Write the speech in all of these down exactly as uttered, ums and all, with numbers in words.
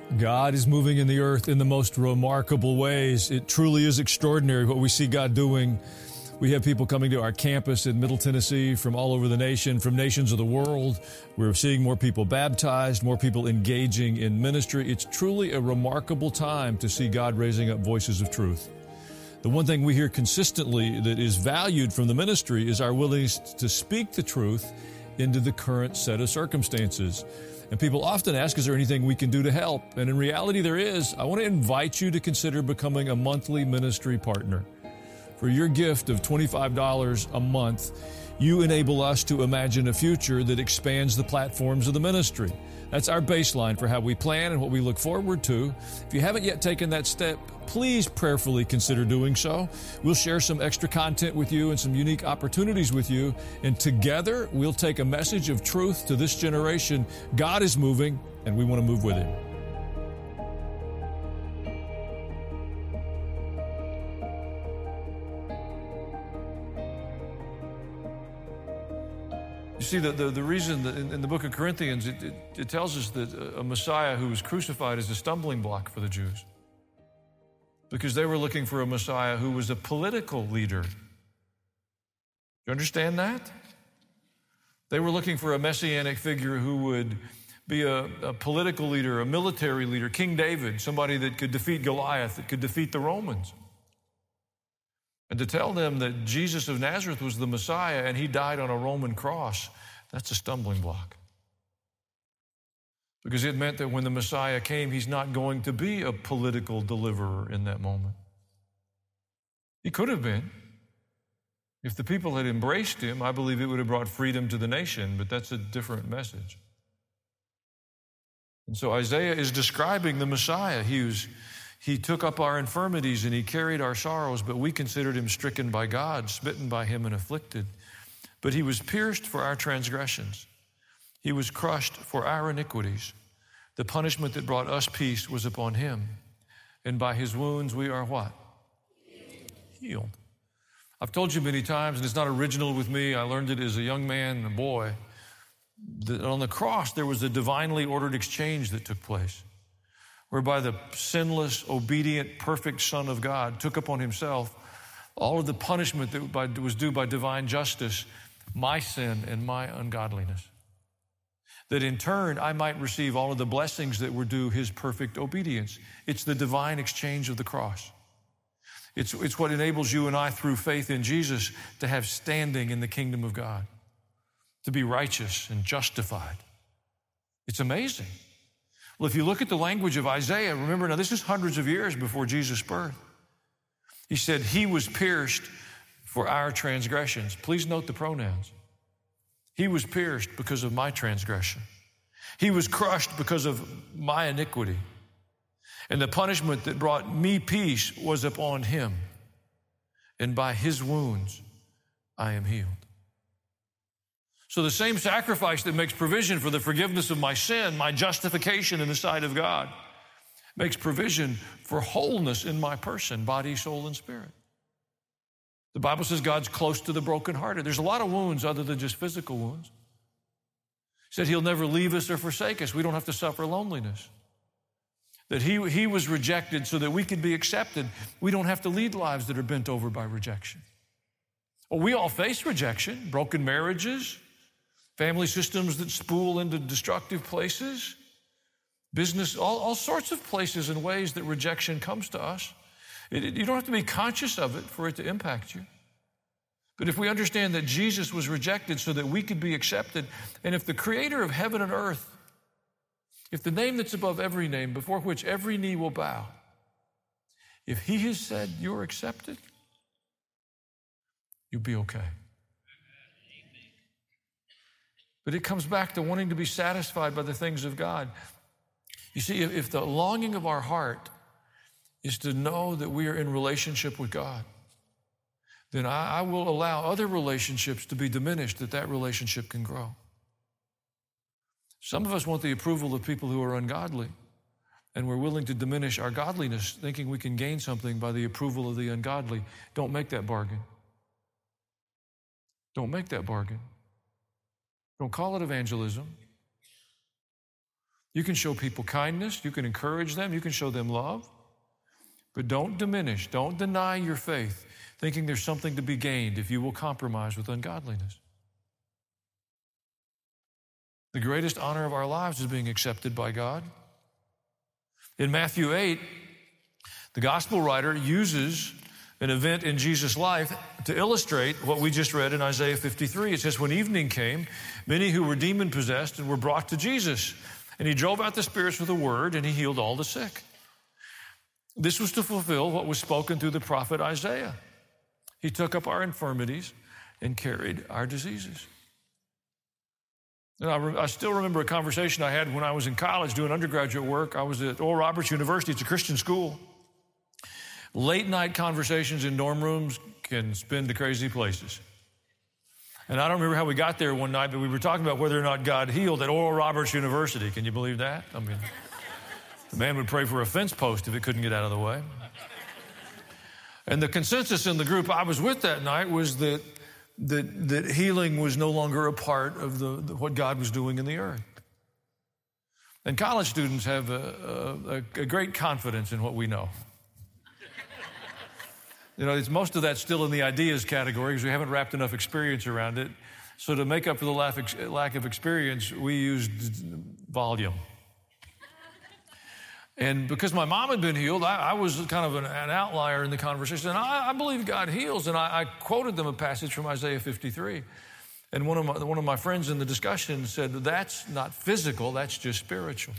God is moving in the earth in the most remarkable ways. It truly is extraordinary what we see God doing. We have people coming to our campus in Middle Tennessee from all over the nation, from nations of the world. We're seeing more people baptized, more people engaging in ministry. It's truly a remarkable time to see God raising up voices of truth. The one thing we hear consistently that is valued from the ministry is our willingness to speak the truth into the current set of circumstances. And people often ask, is there anything we can do to help? And in reality, there is. I want to invite you to consider becoming a monthly ministry partner. For your gift of twenty-five dollars a month, you enable us to imagine a future that expands the platforms of the ministry. That's our baseline for how we plan and what we look forward to. If you haven't yet taken that step, please prayerfully consider doing so. We'll share some extra content with you and some unique opportunities with you. And together, we'll take a message of truth to this generation. God is moving, and we want to move with Him. You see, the, the, the reason that in, in the book of Corinthians, it, it, it tells us that a Messiah who was crucified is a stumbling block for the Jews. Because they were looking for a Messiah who was a political leader. You understand that? They were looking for a messianic figure who would be a, a political leader, a military leader, King David, somebody that could defeat Goliath, that could defeat the Romans. And to tell them that Jesus of Nazareth was the Messiah and He died on a Roman cross, that's a stumbling block. Because it meant that when the Messiah came, He's not going to be a political deliverer in that moment. He could have been. If the people had embraced Him, I believe it would have brought freedom to the nation, but that's a different message. And so Isaiah is describing the Messiah. He was He took up our infirmities and He carried our sorrows, but we considered Him stricken by God, smitten by Him and afflicted. But He was pierced for our transgressions. He was crushed for our iniquities. The punishment that brought us peace was upon Him. And by His wounds we are what? Healed. I've told you many times, and it's not original with me. I learned it as a young man, a boy, that on the cross there was a divinely ordered exchange that took place, whereby the sinless, obedient, perfect Son of God took upon Himself all of the punishment that was due by divine justice, my sin and my ungodliness. That in turn, I might receive all of the blessings that were due His perfect obedience. It's the divine exchange of the cross. It's, it's what enables you and I, through faith in Jesus, to have standing in the kingdom of God, to be righteous and justified. It's amazing. Well, if you look at the language of Isaiah, remember now this is hundreds of years before Jesus' birth. He said, He was pierced for our transgressions. Please note the pronouns. He was pierced because of my transgression. He was crushed because of my iniquity. And the punishment that brought me peace was upon Him. And by His wounds, I am healed. So the same sacrifice that makes provision for the forgiveness of my sin, my justification in the sight of God, makes provision for wholeness in my person, body, soul, and spirit. The Bible says God's close to the brokenhearted. There's a lot of wounds other than just physical wounds. He said He'll never leave us or forsake us. We don't have to suffer loneliness. That he, he was rejected so that we could be accepted. We don't have to lead lives that are bent over by rejection. Well, we all face rejection, broken marriages, family systems that spool into destructive places, business, all, all sorts of places and ways that rejection comes to us. It, it, you don't have to be conscious of it for it to impact you. But if we understand that Jesus was rejected so that we could be accepted, and if the Creator of heaven and earth, if the name that's above every name, before which every knee will bow, if He has said you're accepted, you'll be okay. But it comes back to wanting to be satisfied by the things of God. You see, if the longing of our heart is to know that we are in relationship with God, then I, I will allow other relationships to be diminished that that relationship can grow. Some of us want the approval of people who are ungodly, and we're willing to diminish our godliness, thinking we can gain something by the approval of the ungodly. Don't make that bargain. Don't make that bargain. Don't call it evangelism. You can show people kindness. You can encourage them. You can show them love. But don't diminish, don't deny your faith, thinking there's something to be gained if you will compromise with ungodliness. The greatest honor of our lives is being accepted by God. In Matthew eight, the gospel writer uses an event in Jesus' life to illustrate what we just read in Isaiah fifty-three. It says, when evening came, many who were demon-possessed and were brought to Jesus. And he drove out the spirits with a word, and he healed all the sick. This was to fulfill what was spoken through the prophet Isaiah. He took up our infirmities and carried our diseases. And I, re- I still remember a conversation I had when I was in college doing undergraduate work. I was at Oral Roberts University. It's a Christian school. Late night conversations in dorm rooms can spin to crazy places. And I don't remember how we got there one night, but we were talking about whether or not God healed at Oral Roberts University. Can you believe that? I mean, the man would pray for a fence post if it couldn't get out of the way. And the consensus in the group I was with that night was that that, that healing was no longer a part of the, the, what God was doing in the earth. And college students have a, a, a great confidence in what we know. You know, it's most of that still in the ideas category because we haven't wrapped enough experience around it. So to make up for the lack of experience, we used volume. And because my mom had been healed, I, I was kind of an, an outlier in the conversation. And I, I believe God heals. And I, I quoted them a passage from Isaiah fifty-three. And one of my, one of my friends in the discussion said, that's not physical, that's just spiritual.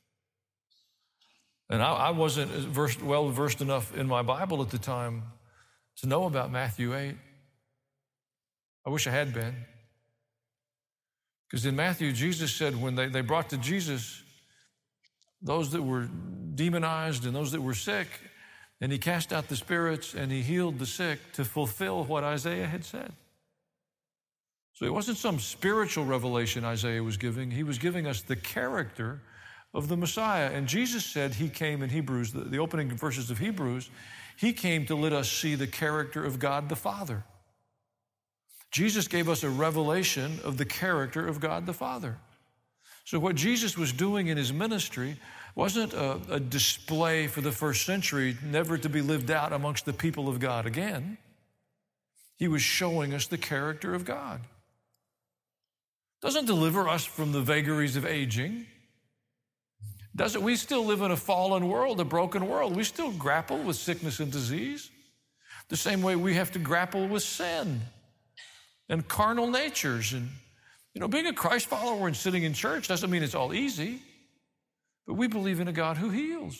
And I, I wasn't versed, well versed enough in my Bible at the time to know about Matthew eight. I wish I had been. Because in Matthew, Jesus said when they, they brought to Jesus those that were demonized and those that were sick, and he cast out the spirits and he healed the sick to fulfill what Isaiah had said. So it wasn't some spiritual revelation Isaiah was giving. He was giving us the character of the Messiah. And Jesus said he came in Hebrews, the, the opening verses of Hebrews, he came to let us see the character of God the Father. Jesus gave us a revelation of the character of God the Father. So what Jesus was doing in his ministry wasn't a, a display for the first century, never to be lived out amongst the people of God again. He was showing us the character of God. Doesn't deliver us from the vagaries of aging. Doesn't, we still live in a fallen world, a broken world. We still grapple with sickness and disease. The same way we have to grapple with sin and carnal natures. And, you know, being a Christ follower and sitting in church doesn't mean it's all easy, but we believe in a God who heals.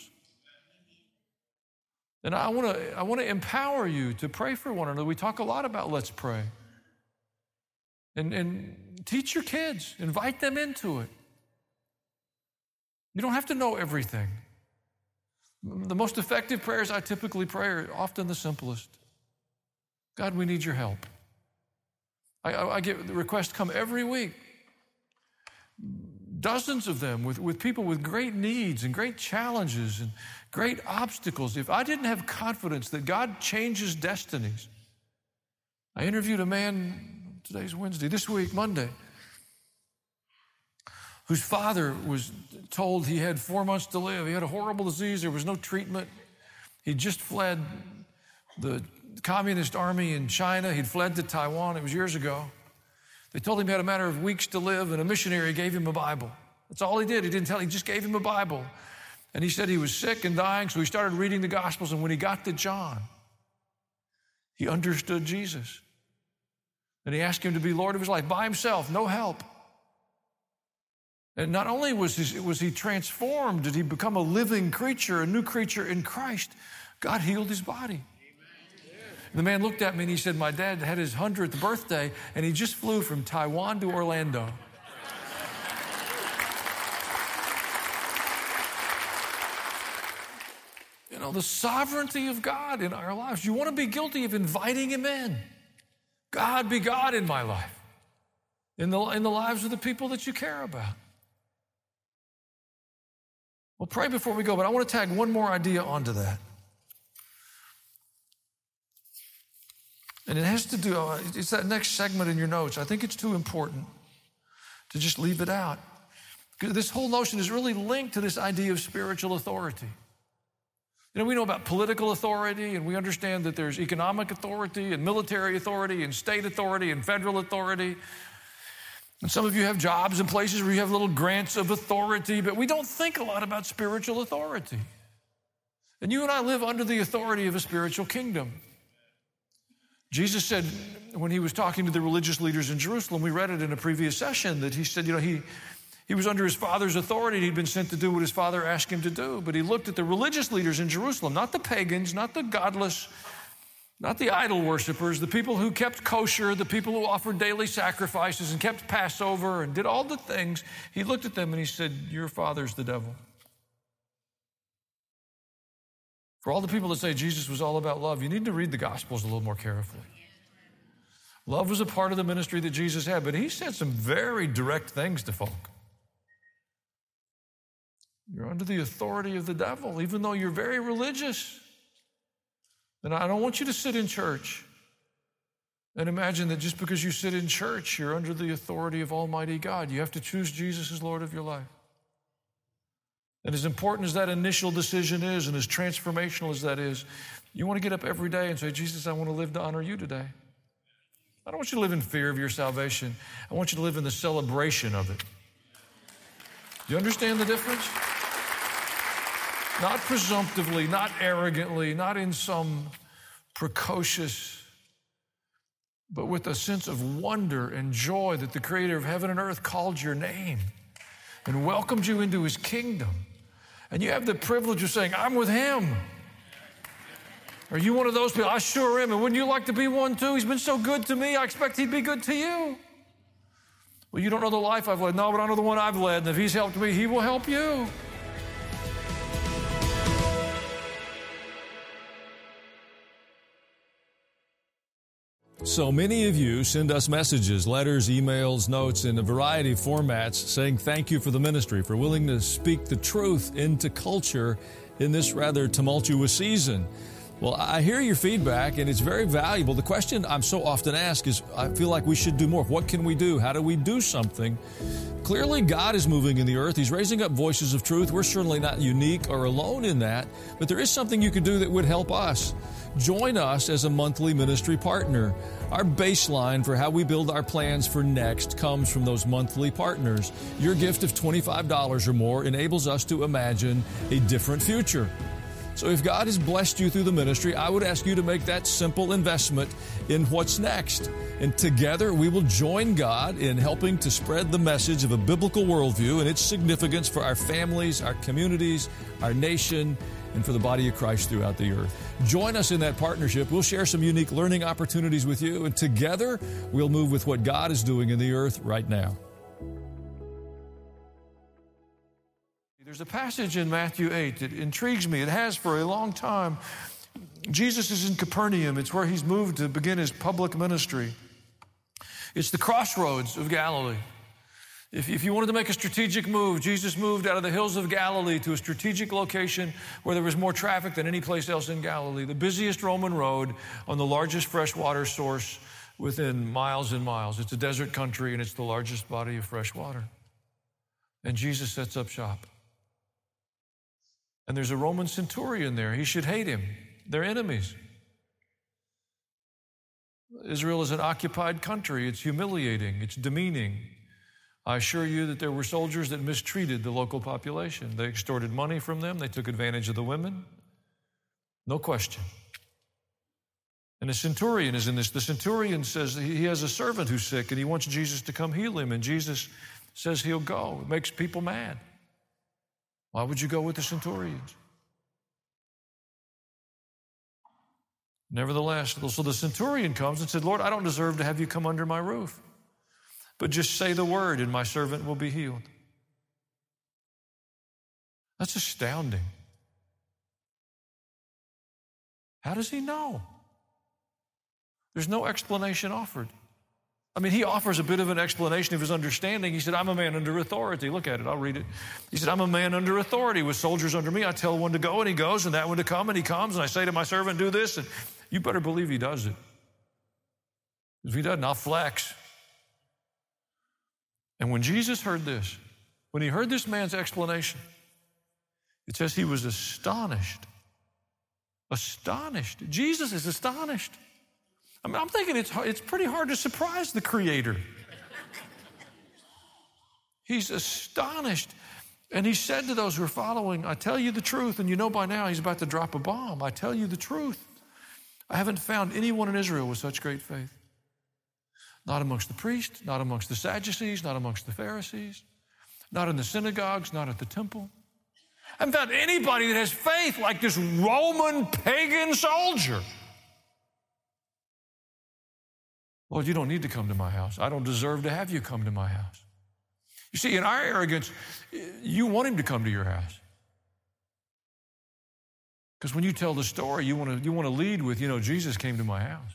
And I want to I want to empower you to pray for one another. We talk a lot about let's pray. And, and teach your kids, invite them into it. You don't have to know everything. The most effective prayers I typically pray are often the simplest. God, we need your help. I, I, I get the requests come every week. Dozens of them with, with people with great needs and great challenges and great obstacles. If I didn't have confidence that God changes destinies. I interviewed a man, today's Wednesday, this week, Monday, whose father was told he had four months to live. He had a horrible disease. There was no treatment. He just fled the communist army in China. He'd fled to Taiwan. It was years ago. They told him he had a matter of weeks to live, and a missionary gave him a Bible. That's all he did. He didn't tell. He just gave him a Bible. And he said he was sick and dying, so he started reading the Gospels. And when he got to John, he understood Jesus. And he asked him to be Lord of his life by himself, no help. And not only was he, was he transformed, did he become a living creature, a new creature in Christ, God healed his body. And the man looked at me and he said, my dad had his hundredth birthday and he just flew from Taiwan to Orlando. You know, the sovereignty of God in our lives. You want to be guilty of inviting him in. God, be God in my life, in the, in the lives of the people that you care about. We'll pray before we go, but I want to tag one more idea onto that. And it has to do, it's that next segment in your notes. I think it's too important to just leave it out. This whole notion is really linked to this idea of spiritual authority. You know, we know about political authority, and we understand that there's economic authority and military authority and state authority and federal authority. And some of you have jobs in places where you have little grants of authority, but we don't think a lot about spiritual authority. And you and I live under the authority of a spiritual kingdom. Jesus said when he was talking to the religious leaders in Jerusalem, we read it in a previous session, that he said, you know, he, he was under his Father's authority. He'd been sent to do what his Father asked him to do. But he looked at the religious leaders in Jerusalem, not the pagans, not the godless, not the idol worshipers, the people who kept kosher, the people who offered daily sacrifices and kept Passover and did all the things. He looked at them and he said, your father's the devil. For all the people that say Jesus was all about love, you need to read the Gospels a little more carefully. Love was a part of the ministry that Jesus had, but he said some very direct things to folk. You're under the authority of the devil, even though you're very religious. And I don't want you to sit in church and imagine that just because you sit in church, you're under the authority of Almighty God. You have to choose Jesus as Lord of your life. And as important as that initial decision is and as transformational as that is, you want to get up every day and say, Jesus, I want to live to honor you today. I don't want you to live in fear of your salvation. I want you to live in the celebration of it. Do you understand the difference? Not presumptively, not arrogantly, not in some precocious, but with a sense of wonder and joy that the Creator of heaven and earth called your name and welcomed you into his kingdom. And you have the privilege of saying, I'm with him. Are you one of those people? I sure am. And wouldn't you like to be one too? He's been so good to me. I expect he'd be good to you. Well, you don't know the life I've led. No, but I know the one I've led. And if he's helped me, he will help you. So many of you send us messages, letters, emails, notes in a variety of formats saying thank you for the ministry, for willing to speak the truth into culture in this rather tumultuous season. Well, I hear your feedback, and it's very valuable. The question I'm so often asked is, I feel like we should do more. What can we do? How do we do something? Clearly, God is moving in the earth. He's raising up voices of truth. We're certainly not unique or alone in that, but there is something you could do that would help us. Join us as a monthly ministry partner. Our baseline for how we build our plans for next comes from those monthly partners. Your gift of twenty-five dollars or more enables us to imagine a different future. So if God has blessed you through the ministry, I would ask you to make that simple investment in what's next. And together we will join God in helping to spread the message of a biblical worldview and its significance for our families, our communities, our nation, and for the body of Christ throughout the earth. Join us in that partnership. We'll share some unique learning opportunities with you, and together we'll move with what God is doing in the earth right now. There's a passage in Matthew eight that intrigues me. It has for a long time. Jesus is in Capernaum. It's where he's moved to begin his public ministry. It's the crossroads of Galilee. If, if you wanted to make a strategic move, Jesus moved out of the hills of Galilee to a strategic location where there was more traffic than any place else in Galilee. The busiest Roman road on the largest freshwater source within miles and miles. It's a desert country, and it's the largest body of fresh water. And Jesus sets up shop. And there's a Roman centurion there. He should hate him. They're enemies. Israel is an occupied country. It's humiliating. It's demeaning. I assure you that there were soldiers that mistreated the local population. They extorted money from them. They took advantage of the women. No question. And a centurion is in this. The centurion says he has a servant who's sick and he wants Jesus to come heal him. And Jesus says he'll go. It makes people mad. Why would you go with the centurions? Nevertheless, so the centurion comes and said, Lord, I don't deserve to have you come under my roof, but just say the word and my servant will be healed. That's astounding. How does he know? There's no explanation offered. I mean, he offers a bit of an explanation of his understanding. He said, I'm a man under authority. Look at it. I'll read it. He said, I'm a man under authority with soldiers under me. I tell one to go and he goes, and that one to come and he comes. And I say to my servant, do this. And you better believe he does it. If he doesn't, I'll flex. And when Jesus heard this, When he heard this man's explanation, it says he was astonished. Astonished. Jesus is astonished. I mean, I'm thinking it's, it's pretty hard to surprise the Creator. He's astonished. And he said to those who are following, I tell you the truth, and you know by now he's about to drop a bomb. I tell you the truth. I haven't found anyone in Israel with such great faith. Not amongst the priests, not amongst the Sadducees, not amongst the Pharisees, not in the synagogues, not at the temple. I haven't found anybody that has faith like this Roman pagan soldier. Lord, you don't need to come to my house. I don't deserve to have you come to my house. You see, in our arrogance, you want him to come to your house. Because when you tell the story, you want to you want to lead with, you know, Jesus came to my house.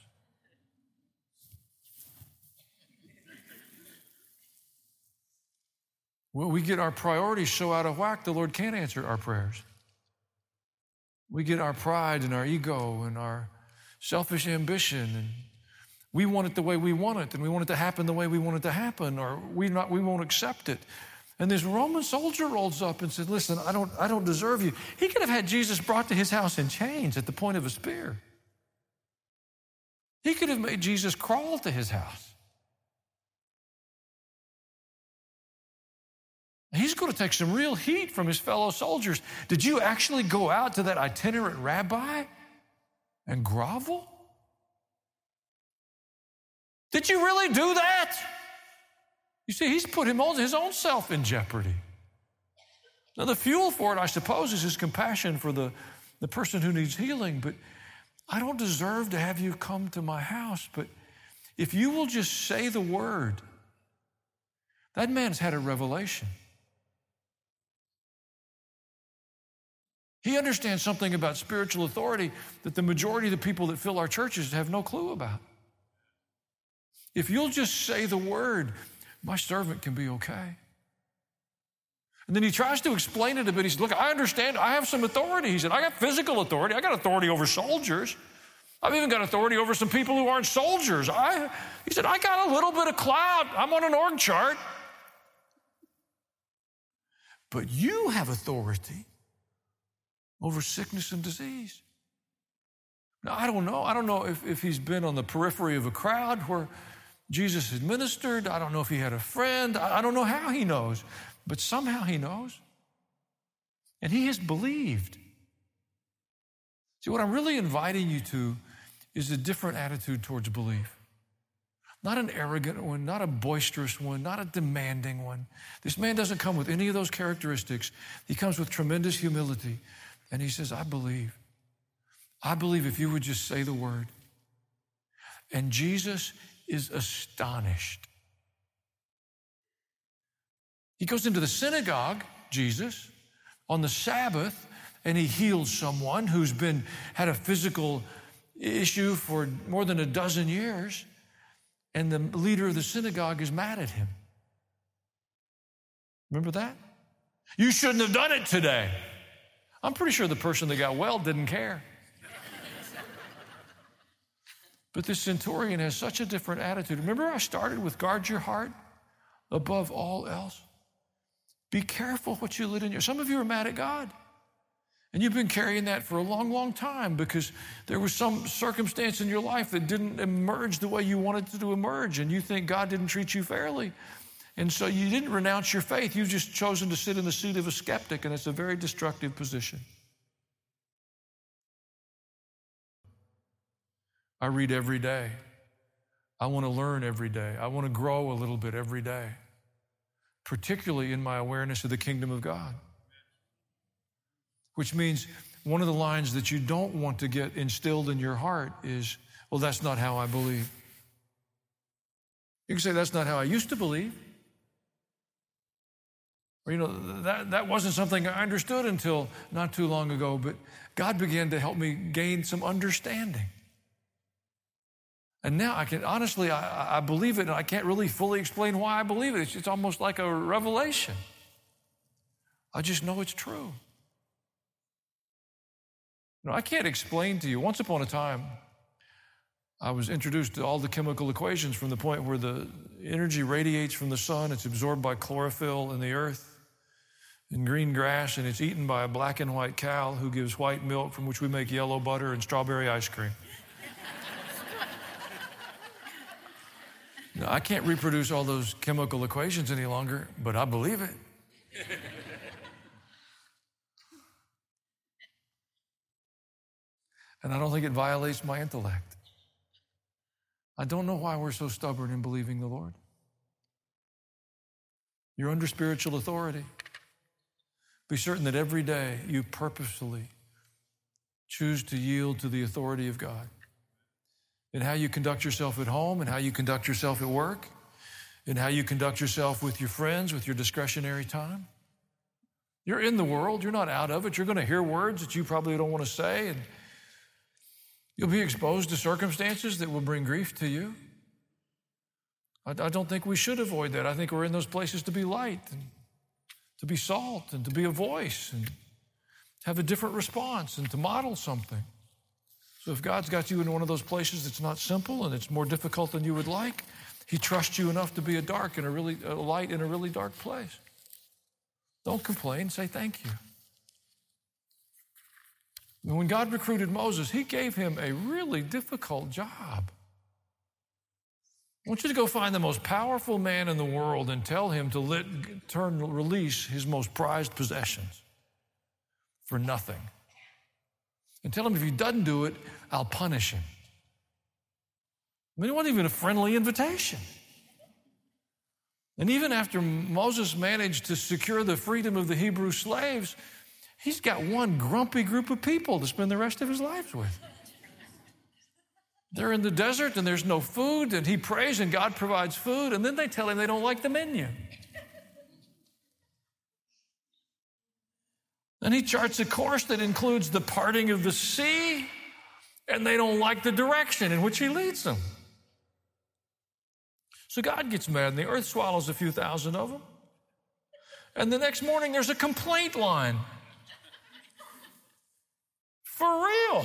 Well, we get our priorities so out of whack, the Lord can't answer our prayers. We get our pride and our ego and our selfish ambition, and we want it the way we want it, and we want it to happen the way we want it to happen, or we not we won't accept it. And this Roman soldier rolls up and said, listen, I don't, I don't deserve you. He could have had Jesus brought to his house in chains at the point of a spear. He could have made Jesus crawl to his house. He's going to take some real heat from his fellow soldiers. Did you actually go out to that itinerant rabbi and grovel? Did you really do that? You see, he's put him on his own self in jeopardy. Now, the fuel for it, I suppose, is his compassion for the, the person who needs healing. But I don't deserve to have you come to my house. But if you will just say the word, that man's had a revelation. He understands something about spiritual authority that the majority of the people that fill our churches have no clue about. If you'll just say the word, my servant can be okay. And then he tries to explain it a bit. He said, look, I understand. I have some authority. He said, I got physical authority. I got authority over soldiers. I've even got authority over some people who aren't soldiers. I, he said, I got a little bit of clout. I'm on an org chart. But you have authority over sickness and disease. Now, I don't know. I don't know if, if he's been on the periphery of a crowd where Jesus administered. I don't know if he had a friend. I, I don't know how he knows. But somehow he knows. And he has believed. See, what I'm really inviting you to is a different attitude towards belief. Not an arrogant one, not a boisterous one, not a demanding one. This man doesn't come with any of those characteristics. He comes with tremendous humility. And he says, I believe. I believe if you would just say the word. And Jesus is astonished. He goes into the synagogue, Jesus, on the Sabbath, and he heals someone who's been had a physical issue for more than a dozen years, and the leader of the synagogue is mad at him. Remember that? You shouldn't have done it today. I'm pretty sure the person that got well didn't care. But this centurion has such a different attitude. Remember I started with guard your heart above all else? Be careful what you let in your... Some of you are mad at God. And you've been carrying that for a long, long time because there was some circumstance in your life that didn't emerge the way you wanted it to emerge, and you think God didn't treat you fairly. And so you didn't renounce your faith. You've just chosen to sit in the seat of a skeptic, and it's a very destructive position. I read every day. I want to learn every day. I want to grow a little bit every day, particularly in my awareness of the kingdom of God. Which means one of the lines that you don't want to get instilled in your heart is, well, that's not how I believe. You can say, that's not how I used to believe. Or, you know, that, that wasn't something I understood until not too long ago, but God began to help me gain some understanding. And now I can, honestly, I, I believe it, and I can't really fully explain why I believe it. It's, it's almost like a revelation. I just know it's true. You know, I can't explain to you. Once upon a time, I was introduced to all the chemical equations from the point where the energy radiates from the sun, it's absorbed by chlorophyll in the earth, in green grass, and it's eaten by a black and white cow who gives white milk from which we make yellow butter and strawberry ice cream. Now, I can't reproduce all those chemical equations any longer, but I believe it. And I don't think it violates my intellect. I don't know why we're so stubborn in believing the Lord. You're under spiritual authority. Be certain that every day you purposefully choose to yield to the authority of God. In how you conduct yourself at home, and how you conduct yourself at work, in how you conduct yourself with your friends, with your discretionary time. You're in the world. You're not out of it. You're going to hear words that you probably don't want to say, and you'll be exposed to circumstances that will bring grief to you. I, I don't think we should avoid that. I think we're in those places to be light and to be salt and to be a voice and have a different response and to model something. So if God's got you in one of those places that's not simple and it's more difficult than you would like, He trusts you enough to be a dark and a really a light in a really dark place. Don't complain. Say thank you. And when God recruited Moses, He gave him a really difficult job. I want you to go find the most powerful man in the world and tell him to let, turn, release his most prized possessions for nothing. And tell him if he doesn't do it, I'll punish him. I mean, it wasn't even a friendly invitation. And even after Moses managed to secure the freedom of the Hebrew slaves, he's got one grumpy group of people to spend the rest of his life with. They're in the desert and there's no food, and he prays and God provides food, and then they tell him they don't like the menu. And he charts a course that includes the parting of the sea, and they don't like the direction in which he leads them. So God gets mad, and the earth swallows a few thousand of them. And the next morning, there's a complaint line. For real.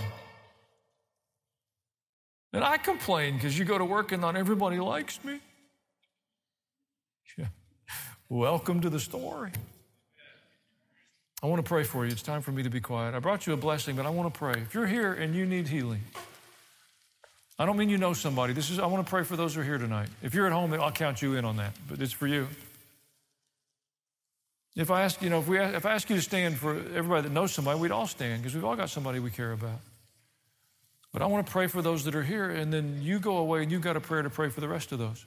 And I complain because you go to work and not everybody likes me. Yeah. Welcome to the story. I want to pray for you. It's time for me to be quiet. I brought you a blessing, but I want to pray. If you're here and you need healing, I don't mean you know somebody. This is I want to pray for those who are here tonight. If you're at home, I'll count you in on that, but it's for you. If I ask, you know, if we if I ask you to stand for everybody that knows somebody, we'd all stand because we've all got somebody we care about. But I want to pray for those that are here, and then you go away and you've got a prayer to pray for the rest of those.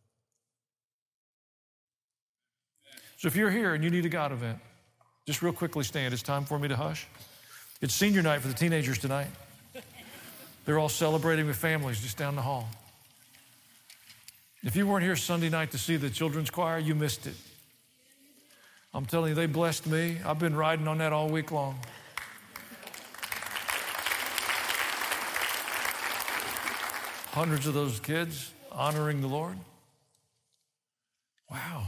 So if you're here and you need a God event, just real quickly stand. It's time for me to hush. It's senior night for the teenagers tonight. They're all celebrating with families just down the hall. If you weren't here Sunday night to see the children's choir, you missed it. I'm telling you, they blessed me. I've been riding on that all week long. Hundreds of those kids honoring the Lord. Wow.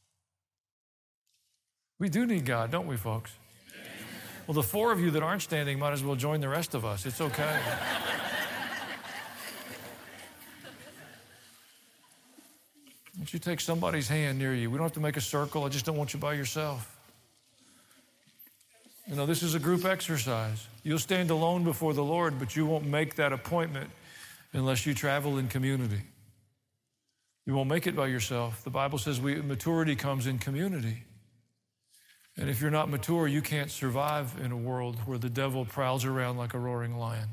We do need God, don't we, folks? Well, the four of you that aren't standing might as well join the rest of us. It's okay. Why don't you take somebody's hand near you? We don't have to make a circle. I just don't want you by yourself. You know, this is a group exercise. You'll stand alone before the Lord, but you won't make that appointment unless you travel in community. You won't make it by yourself. The Bible says we, maturity comes in community. And if you're not mature, you can't survive in a world where the devil prowls around like a roaring lion.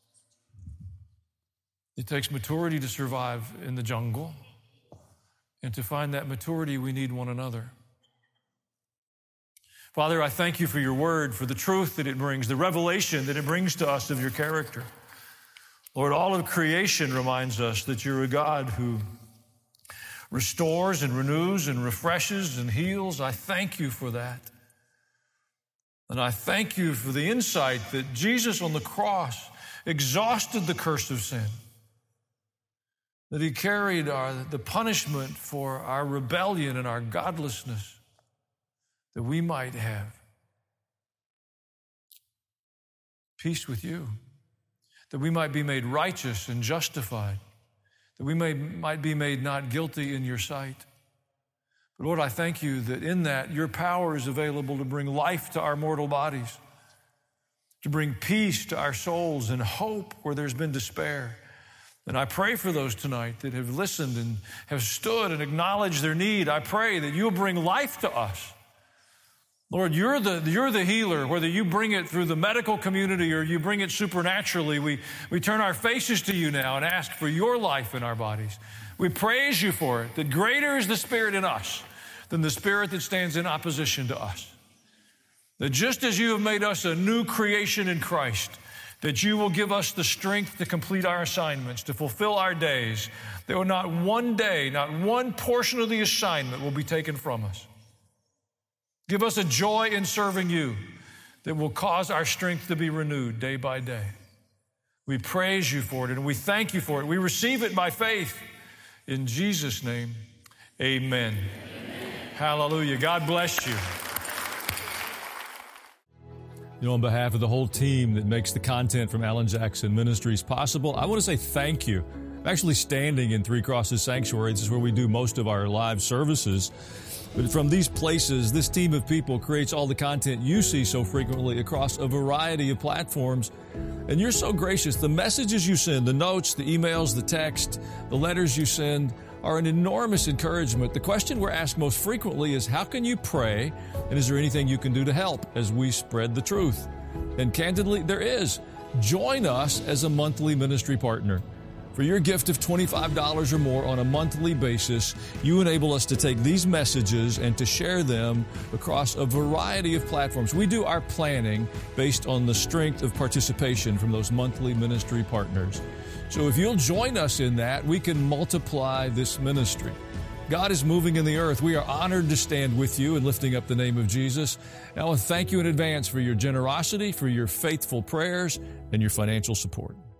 It takes maturity to survive in the jungle. And to find that maturity, we need one another. Father, I thank you for your word, for the truth that it brings, the revelation that it brings to us of your character. Lord, all of creation reminds us that you're a God who restores and renews and refreshes and heals. I thank you for that. And I thank you for the insight that Jesus on the cross exhausted the curse of sin, that he carried our, the punishment for our rebellion and our godlessness, that we might have peace with you, that we might be made righteous and justified, that we may, might be made not guilty in your sight. But Lord, I thank you that in that your power is available to bring life to our mortal bodies, to bring peace to our souls and hope where there's been despair. And I pray for those tonight that have listened and have stood and acknowledged their need. I pray that you'll bring life to us. Lord, you're the, you're the healer, whether you bring it through the medical community or you bring it supernaturally. We, we turn our faces to you now and ask for your life in our bodies. We praise you for it, that greater is the Spirit in us than the spirit that stands in opposition to us. That just as you have made us a new creation in Christ, that you will give us the strength to complete our assignments, to fulfill our days. There will not one day, not one portion of the assignment will be taken from us. Give us a joy in serving you that will cause our strength to be renewed day by day. We praise you for it and we thank you for it. We receive it by faith. In Jesus' name, amen. Amen. Hallelujah. God bless you. You know, on behalf of the whole team that makes the content from Alan Jackson Ministries possible, I want to say thank you. I'm actually standing in Three Crosses Sanctuary. This is where we do most of our live services. But from these places, this team of people creates all the content you see so frequently across a variety of platforms. And you're so gracious. The messages you send, the notes, the emails, the text, the letters you send are an enormous encouragement. The question we're asked most frequently is, how can you pray? And is there anything you can do to help as we spread the truth? And candidly, there is. Join us as a monthly ministry partner. For your gift of twenty-five dollars or more on a monthly basis, you enable us to take these messages and to share them across a variety of platforms. We do our planning based on the strength of participation from those monthly ministry partners. So if you'll join us in that, we can multiply this ministry. God is moving in the earth. We are honored to stand with you in lifting up the name of Jesus. And I want to thank you in advance for your generosity, for your faithful prayers, and your financial support.